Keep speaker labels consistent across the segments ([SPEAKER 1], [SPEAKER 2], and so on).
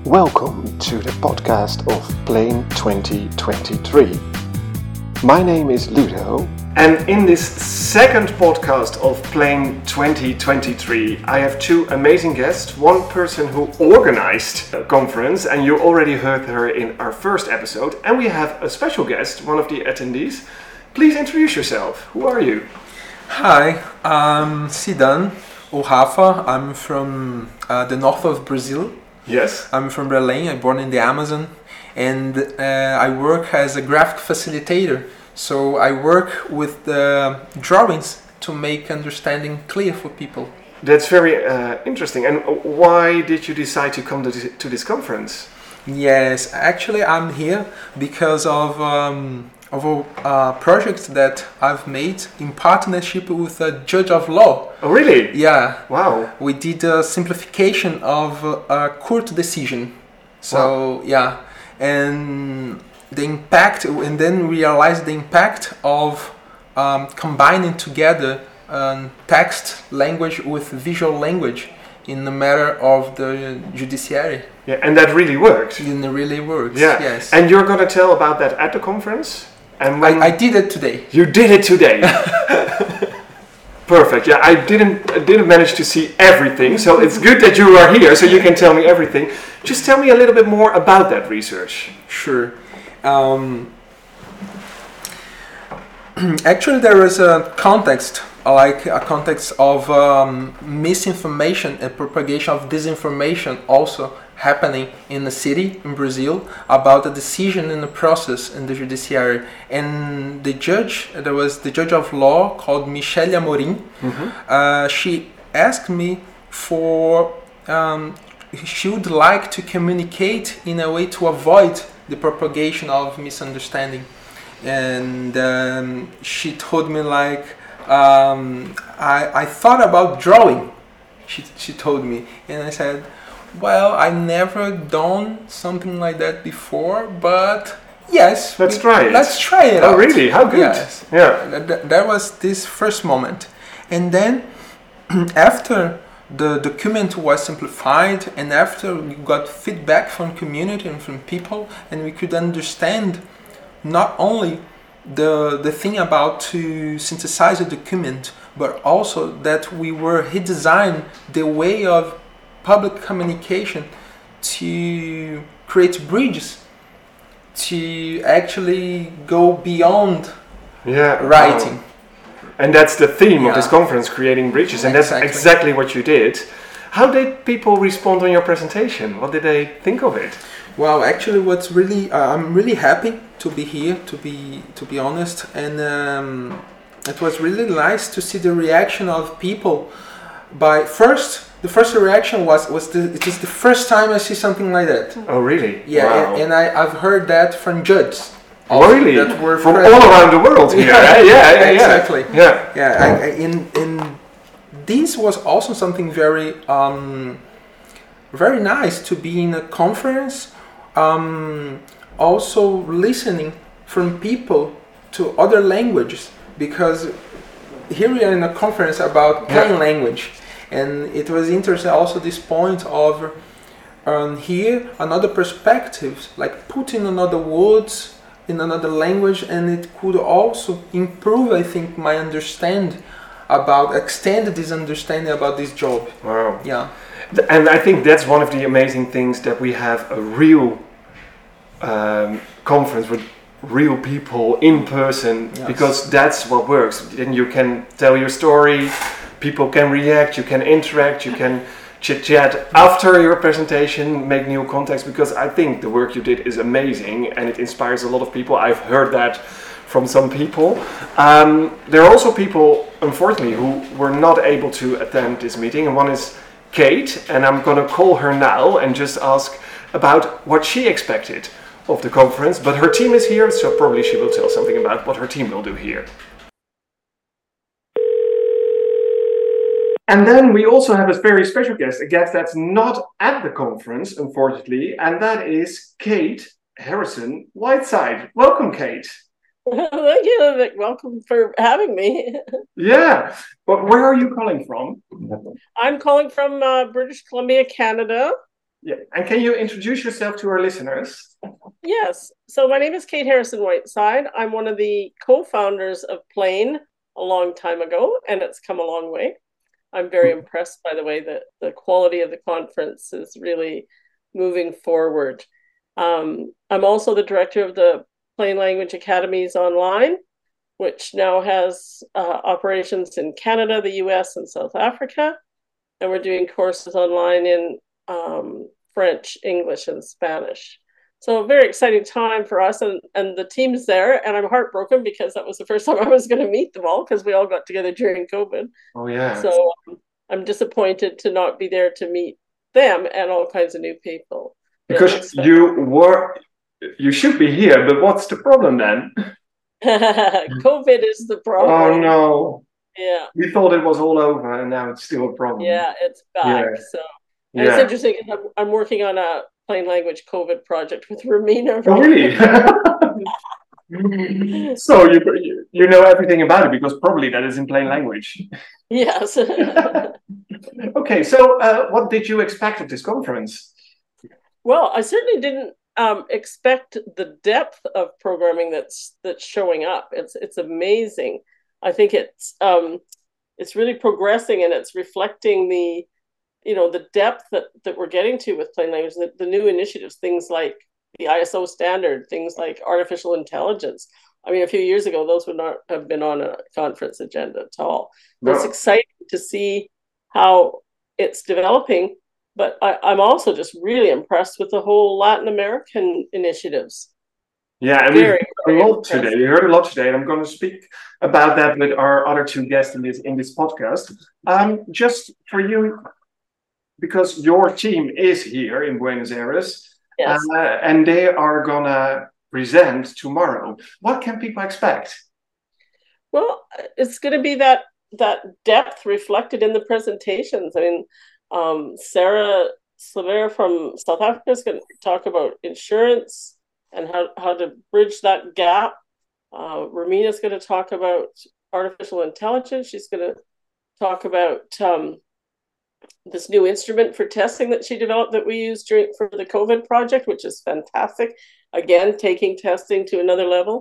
[SPEAKER 1] Welcome to the podcast of Plane 2023. My name is Ludo, and in this second podcast of Plane 2023, I have two amazing guests. One person who organized a conference, and you already heard her in our first episode, and we have a special guest, one of the attendees. Please introduce yourself. Who are you?
[SPEAKER 2] Hi, I'm Sidan or Rafa. I'm from the north of Brazil.
[SPEAKER 1] Yes.
[SPEAKER 2] I'm from Belém. I'm born in the Amazon, and I work as a graphic facilitator. So I work with the drawings to make understanding clear for people.
[SPEAKER 1] That's very interesting. And why did you decide to come to this conference?
[SPEAKER 2] Yes, actually I'm here because of a project that I've made in partnership with a judge of law.
[SPEAKER 1] Oh, really?
[SPEAKER 2] Yeah.
[SPEAKER 1] Wow.
[SPEAKER 2] We did a simplification of a court decision. So,
[SPEAKER 1] wow.
[SPEAKER 2] Yeah. And the impact, and then realized the impact of combining together text language with visual language in the matter of the judiciary.
[SPEAKER 1] Yeah, and that really worked.
[SPEAKER 2] And it really works,
[SPEAKER 1] yeah.
[SPEAKER 2] Yes.
[SPEAKER 1] And you're going to tell about that at the conference?
[SPEAKER 2] And I did it today.
[SPEAKER 1] You did it today. Perfect. Yeah, I didn't manage to see everything, so it's good that you are here, so you can tell me everything. Just tell me a little bit more about that research.
[SPEAKER 2] Sure. Actually, there is a context, like a context of misinformation and propagation of disinformation also happening in the city in Brazil about a decision in the process in the judiciary. And the judge, there was the judge of law called Michele Amorim. Mm-hmm. She asked me for, she would like to communicate in a way to avoid the propagation of misunderstanding. And she told me like, I thought about drawing, she told me. And I said, well, I never done something like that before, but yes.
[SPEAKER 1] Let's try it.
[SPEAKER 2] Let's try it out.
[SPEAKER 1] Oh, really? How good?
[SPEAKER 2] Yes.
[SPEAKER 1] Yeah.
[SPEAKER 2] That was this first moment. And then after the document was simplified and after we got feedback from community and from people, and we could understand not only the thing about to synthesize a document, but also that we were redesign the way of public communication to create bridges to actually go beyond writing.
[SPEAKER 1] Wow. And that's the theme of this conference, creating bridges, and that's exactly what you did. How did people respond on your presentation? What did they think of it?
[SPEAKER 2] Well, actually, what's really I'm really happy to be here. To be honest, and it was really nice to see the reaction of people. The first reaction was it is the first time I see something like that.
[SPEAKER 1] Oh, really?
[SPEAKER 2] Yeah,
[SPEAKER 1] wow.
[SPEAKER 2] and I've heard that from judges.
[SPEAKER 1] Oh, really?
[SPEAKER 2] That were
[SPEAKER 1] from all around the world here. Yeah,
[SPEAKER 2] exactly.
[SPEAKER 1] Yeah.
[SPEAKER 2] And this was also something very very nice to be in a conference. Also listening from people to other languages, because here we are in a conference about plain language, and it was interesting also this point of here another perspective, like putting another words in another language, and it could also improve, I think, my understanding about, extend this understanding about this job.
[SPEAKER 1] Wow.
[SPEAKER 2] Yeah.
[SPEAKER 1] And I think that's one of the amazing things, that we have a real conference with real people in person, because that's what works. Then you can tell your story, people can react, you can interact, you can chit-chat after your presentation, make new contacts, because I think the work you did is amazing and it inspires a lot of people. I've heard that from some people. There are also people, unfortunately, who were not able to attend this meeting, and one is Kate, and I'm going to call her now and just ask about what she expected of the conference, but her team is here, so probably she will tell something about what her team will do here. And then we also have a very special guest, a guest that's not at the conference, unfortunately, and that is Kate Harrison Whiteside. Welcome, Kate.
[SPEAKER 3] Thank you, Ludwig. Welcome for having me.
[SPEAKER 1] Yeah, but where are you calling from?
[SPEAKER 3] I'm calling from British Columbia, Canada.
[SPEAKER 1] Yeah, and can you introduce yourself to our listeners?
[SPEAKER 3] Yes. So my name is Kate Harrison Whiteside. I'm one of the co-founders of Plain a long time ago, and it's come a long way. I'm very impressed by the way that the quality of the conference is really moving forward. I'm also the director of the Plain Language Academies Online, which now has operations in Canada, the US, and South Africa. And we're doing courses online in French, English, and Spanish. So a very exciting time for us, and the team's there, and I'm heartbroken because that was the first time I was going to meet them all because we all got together during COVID.
[SPEAKER 1] Oh yeah.
[SPEAKER 3] So I'm disappointed to not be there to meet them and all kinds of new people.
[SPEAKER 1] Because you should be here, but what's the problem then?
[SPEAKER 3] COVID is the problem.
[SPEAKER 1] Oh no.
[SPEAKER 3] Yeah.
[SPEAKER 1] We thought it was all over and now it's still a problem.
[SPEAKER 3] Yeah, it's back. Yeah. So and it's interesting because I'm working on a plain language COVID project with Romina.
[SPEAKER 1] Oh really? So you know everything about it because probably that is in plain language.
[SPEAKER 3] Yes.
[SPEAKER 1] Okay, so what did you expect of this conference?
[SPEAKER 3] Well, I certainly didn't expect the depth of programming that's showing up. It's amazing. I think it's really progressing, and it's reflecting the depth that we're getting to with plain language, the new initiatives, things like the ISO standard, things like artificial intelligence. I mean, a few years ago, those would not have been on a conference agenda at all. No. It's exciting to see how it's developing, but I'm also just really impressed with the whole Latin American initiatives.
[SPEAKER 1] Yeah, and we heard a lot today. We heard a lot today, and I'm going to speak about that with our other two guests in this podcast. Just for you, because your team is here in Buenos Aires, yes. And they are going to present tomorrow. What can people expect?
[SPEAKER 3] Well, it's going to be that depth reflected in the presentations. I mean, Sarah Slaver from South Africa is going to talk about insurance and how to bridge that gap. Romina is going to talk about artificial intelligence. She's going to talk about this new instrument for testing that she developed that we used for the COVID project, which is fantastic. Again, taking testing to another level.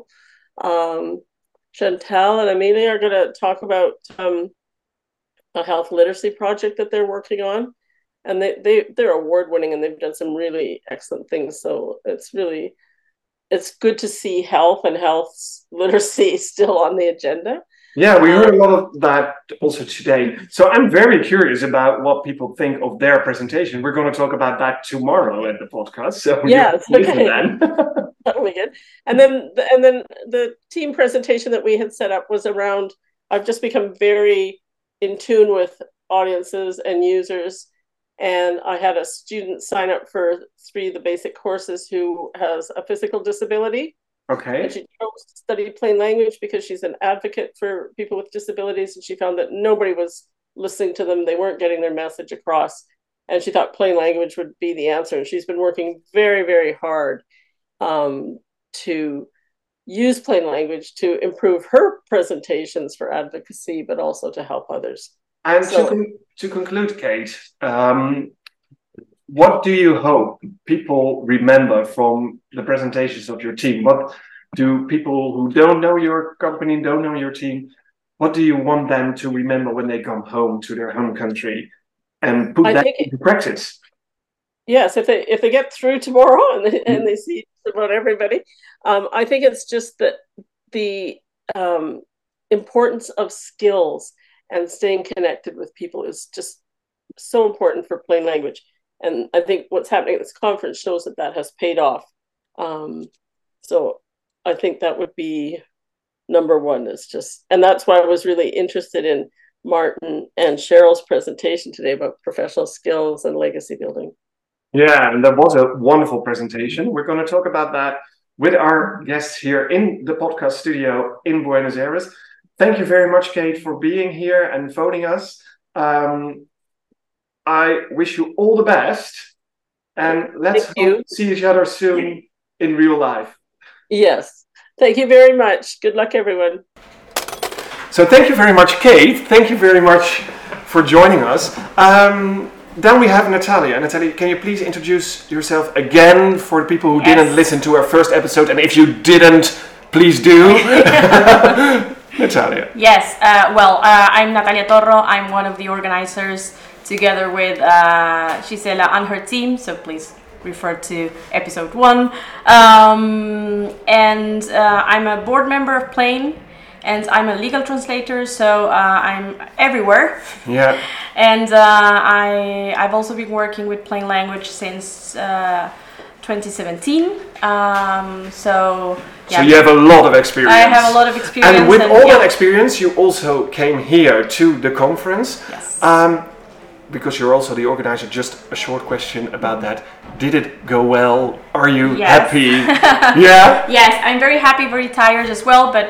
[SPEAKER 3] Chantal and Amelia are going to talk about a health literacy project that they're working on. And they're award-winning, and they've done some really excellent things. So it's good to see health and health literacy still on the agenda.
[SPEAKER 1] Yeah, we heard a lot of that also today. So I'm very curious about what people think of their presentation. We're going to talk about that tomorrow at the podcast. So
[SPEAKER 3] yes, okay. That'll be good. And then the team presentation that we had set up was around, I've just become very in tune with audiences and users. And I had a student sign up for 3 of the basic courses who has a physical disability.
[SPEAKER 1] Okay.
[SPEAKER 3] And she chose to study plain language because she's an advocate for people with disabilities, and she found that nobody was listening to them. They weren't getting their message across. And she thought plain language would be the answer. And she's been working very, very hard to use plain language to improve her presentations for advocacy, but also to help others.
[SPEAKER 1] And to conclude, Kate, what do you hope people remember from the presentations of your team? What do people who don't know your company, don't know your team, what do you want them to remember when they come home to their home country and put that into practice?
[SPEAKER 3] Yes, if they get through tomorrow and they see about everybody, I think it's just that the importance of skills and staying connected with people is just so important for plain language. And I think what's happening at this conference shows that has paid off. So I think that would be number one, and that's why I was really interested in Martin and Cheryl's presentation today about professional skills and legacy building.
[SPEAKER 1] Yeah, and that was a wonderful presentation. We're going to talk about that with our guests here in the podcast studio in Buenos Aires. Thank you very much, Kate, for being here and phoning us. I wish you all the best, and let's see each other soon in real life.
[SPEAKER 3] Yes. Thank you very much. Good luck, everyone.
[SPEAKER 1] So thank you very much, Kate. Thank you very much for joining us. then we have Natalia. Natalia, can you please introduce yourself again for the people who didn't listen to our first episode? And if you didn't, please do. Natalia.
[SPEAKER 4] Yes, I'm Natalia Torro. I'm one of the organizers together with Gisela and her team, so please refer to episode 1. And I'm a board member of Plain, and I'm a legal translator, so I'm everywhere.
[SPEAKER 1] Yeah.
[SPEAKER 4] And I've also been working with Plain Language since 2017. So
[SPEAKER 1] you have a lot of experience.
[SPEAKER 4] I have a lot of experience.
[SPEAKER 1] And with all that experience, you also came here to the conference.
[SPEAKER 4] Yes.
[SPEAKER 1] Because you're also the organizer, just a short question about that. Did it go well? Are you
[SPEAKER 4] Yes.
[SPEAKER 1] happy? Yeah?
[SPEAKER 4] Yes, I'm very happy, very tired as well, but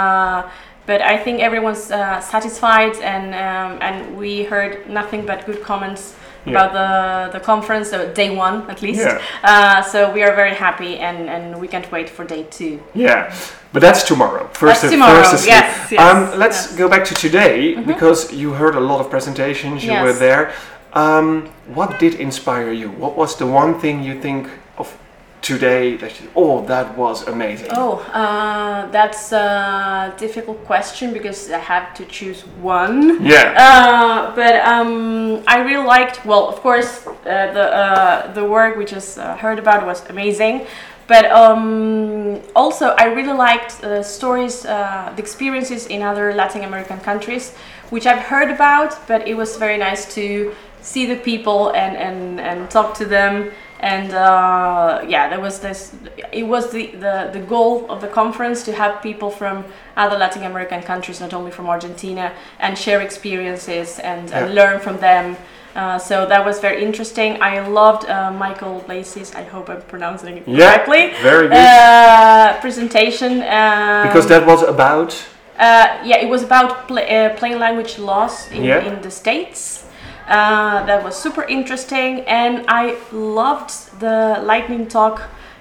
[SPEAKER 4] I think everyone's satisfied, and we heard nothing but good comments about the conference, so day 1 at least.
[SPEAKER 1] Yeah.
[SPEAKER 4] So we are very happy, and we can't wait for day 2.
[SPEAKER 1] Yeah, but that's tomorrow.
[SPEAKER 4] That's tomorrow, yes.
[SPEAKER 1] Let's go back to today, because you heard a lot of presentations, you were there. What did inspire you? What was the one thing you think of today that that was amazing?
[SPEAKER 4] That's a difficult question because I have to choose one.
[SPEAKER 1] Yeah.
[SPEAKER 4] But I really liked, well, of course, the work we just heard about was amazing. But also I really liked stories, the experiences in other Latin American countries, which I've heard about, but it was very nice to see the people and talk to them. And there was this. It was the goal of the conference to have people from other Latin American countries, not only from Argentina, and share experiences and learn from them. So that was very interesting. I loved Michael Lacey's, I hope I'm pronouncing it correctly.
[SPEAKER 1] Very good.
[SPEAKER 4] Presentation.
[SPEAKER 1] Because that was about.
[SPEAKER 4] It was about plain language laws in the States. That was super interesting, and I loved the lightning talk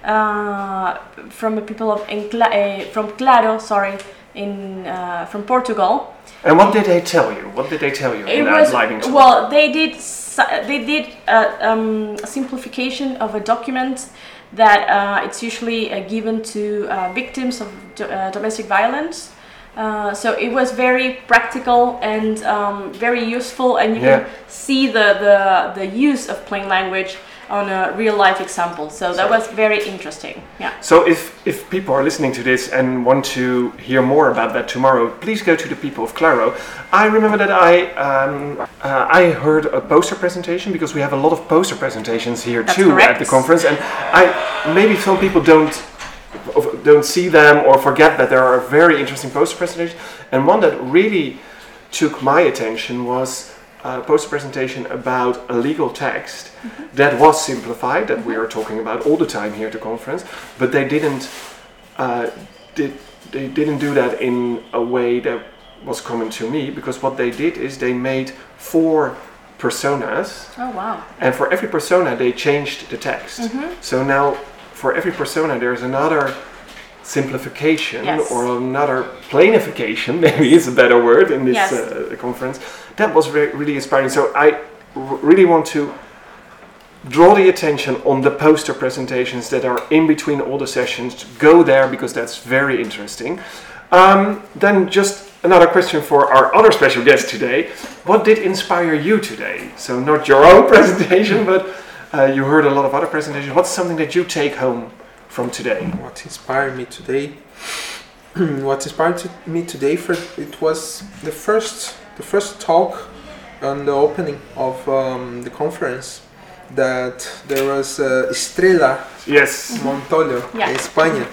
[SPEAKER 4] from the people from Claro, from Portugal.
[SPEAKER 1] And what did they tell you? What did they tell you in that lightning talk?
[SPEAKER 4] Well, they did a simplification of a document that it's usually given to victims of domestic violence. So it was very practical and very useful, and you can see the use of plain language on a real life example. So that was very interesting. Yeah.
[SPEAKER 1] So if people are listening to this and want to hear more about that tomorrow, please go to the people of Claro. I remember that I heard a poster presentation, because we have a lot of poster presentations here at the conference, and maybe some people don't see them or forget that there are very interesting poster presentations. And one that really took my attention was a poster presentation about a legal text that was simplified, that we are talking about all the time here at the conference, but they didn't do that in a way that was common to me, because what they did is they made 4 personas.
[SPEAKER 4] Oh wow.
[SPEAKER 1] And for every persona they changed the text. So now for every persona there's another simplification or another planification, maybe is a better word in this conference. That was really inspiring. So I really want to draw the attention on the poster presentations that are in between all the sessions. Go there, because that's very interesting. Then just another question for our other special guest today. What did inspire you today? So not your own presentation, but you heard a lot of other presentations. What's something that you take home from today?
[SPEAKER 2] What inspired me today? It was the first talk on the opening of the conference, that there was Estrella Montoya in Spain,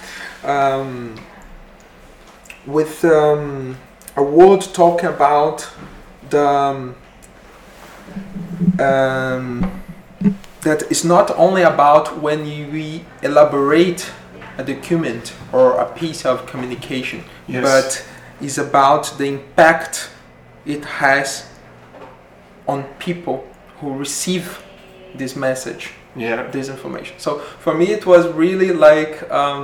[SPEAKER 2] with a word talking about the that is not only about when we elaborate a document or a piece of communication, but is about the impact it has on people who receive this message, this information. So for me it was really like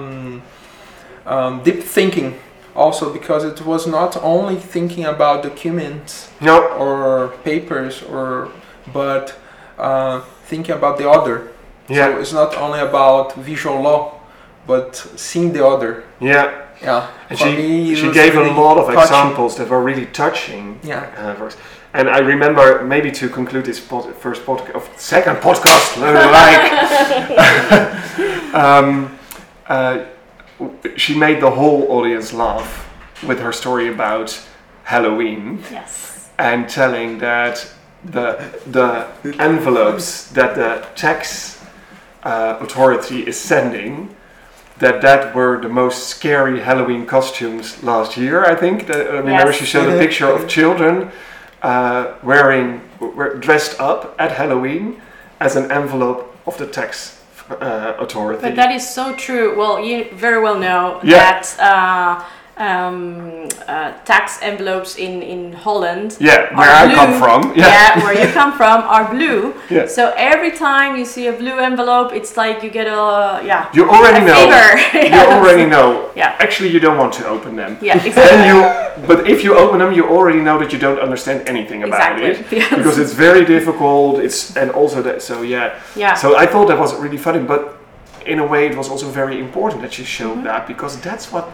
[SPEAKER 2] deep thinking, also because it was not only thinking about documents or papers or but thinking about the other.
[SPEAKER 1] Yeah.
[SPEAKER 2] So it's not only about visual law, but seeing the other.
[SPEAKER 1] Yeah.
[SPEAKER 2] Yeah.
[SPEAKER 1] And
[SPEAKER 2] For me,
[SPEAKER 1] she
[SPEAKER 2] it was
[SPEAKER 1] gave
[SPEAKER 2] really
[SPEAKER 1] a lot of
[SPEAKER 2] touching.
[SPEAKER 1] examples that were really touching.
[SPEAKER 2] Yeah.
[SPEAKER 1] And I remember, maybe to conclude this second podcast, she made the whole audience laugh with her story about Halloween.
[SPEAKER 4] Yes.
[SPEAKER 1] And telling that the envelopes that the tax authority is sending, that were the most scary Halloween costumes last year, I think. Remember, she showed a picture of children dressed up at Halloween as an envelope of the tax authority.
[SPEAKER 4] But that is so true. Well, you very well know that tax envelopes in Holland.
[SPEAKER 1] Yeah, where I come from.
[SPEAKER 4] Yeah, where you come from are blue.
[SPEAKER 1] Yeah.
[SPEAKER 4] So every time you see a blue envelope, it's like you get
[SPEAKER 1] You already know.
[SPEAKER 4] fever.
[SPEAKER 1] You already know.
[SPEAKER 4] Yeah.
[SPEAKER 1] Actually, you don't want to open them.
[SPEAKER 4] Yeah, exactly.
[SPEAKER 1] But if you open them, you already know that you don't understand anything about it,
[SPEAKER 4] Yes.
[SPEAKER 1] because it's very difficult. And also that. So yeah. So I thought that was really funny, but in a way, it was also very important that you showed that, because that's what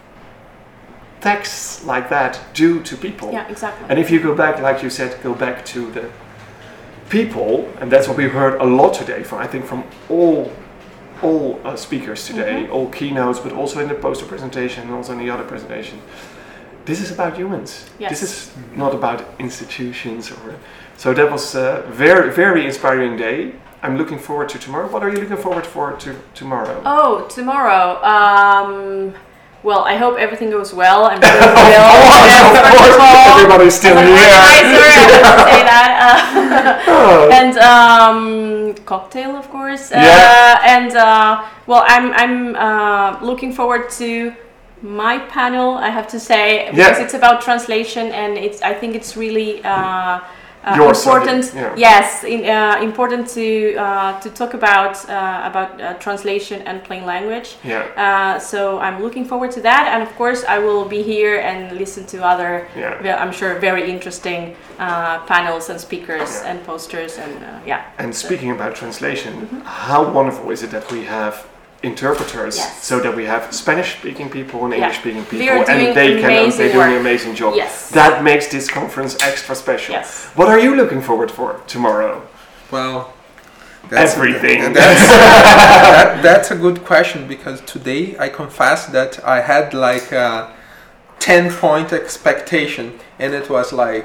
[SPEAKER 1] texts like that do to people.
[SPEAKER 4] Yeah, exactly.
[SPEAKER 1] And if you go back, like you said, go back to the people, and that's what we heard a lot today from, I think, from all speakers today, all keynotes, but also in the poster presentation and also in the other presentation. This is about humans.
[SPEAKER 4] Yes.
[SPEAKER 1] This is not about institutions. So that was a very, very inspiring day. I'm looking forward to tomorrow. What are you looking forward to tomorrow?
[SPEAKER 4] Oh, tomorrow. Well, I hope everything goes well. I'm sure
[SPEAKER 1] Of course, everybody's still here.
[SPEAKER 4] Say that. And cocktail, of course. Well, I'm looking forward to my panel, I have to say, because it's about translation, and I think it's really important.
[SPEAKER 1] Subject,
[SPEAKER 4] Yes, important to talk about translation and plain language.
[SPEAKER 1] Yeah.
[SPEAKER 4] So I'm looking forward to that, and of course I will be here and listen to other, I'm sure, very interesting panels and speakers and posters and
[SPEAKER 1] And speaking about translation, how wonderful is it that we have interpreters, so that we have Spanish-speaking people and English-speaking people, and they're doing an amazing job.
[SPEAKER 4] Yes.
[SPEAKER 1] That makes this conference extra special.
[SPEAKER 4] Yes.
[SPEAKER 1] What are you looking forward for tomorrow?
[SPEAKER 2] Well,
[SPEAKER 1] everything.
[SPEAKER 2] That's a good question, because today I confess that I had like a 10-point expectation, and it was like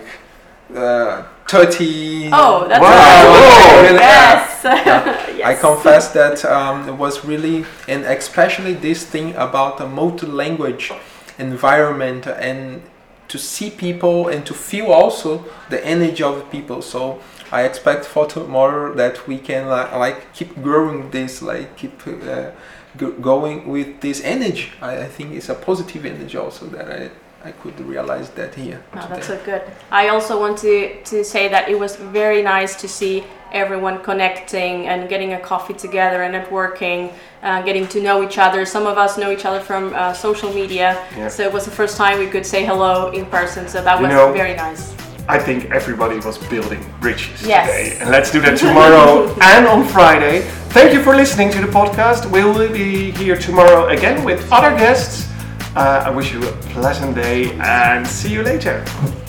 [SPEAKER 2] 30.
[SPEAKER 4] Oh, that's
[SPEAKER 1] wow!
[SPEAKER 4] Yes.
[SPEAKER 2] Yes. I confess that it was really, and especially this thing about a multi-language environment, and to see people and to feel also the energy of people. So I expect for tomorrow that we can like keep growing this, like keep going with this energy. I think it's a positive energy also that I could realize that here.
[SPEAKER 4] No, that's so good. I also want to say that it was very nice to see everyone connecting and getting a coffee together and networking, getting to know each other. Some of us know each other from social media, so it was the first time we could say hello in person, so that was very nice.
[SPEAKER 1] I think everybody was building bridges today, and let's do that tomorrow and on Friday. Thank you for listening to the podcast. We will be here tomorrow again with other guests. I wish you a pleasant day and see you later.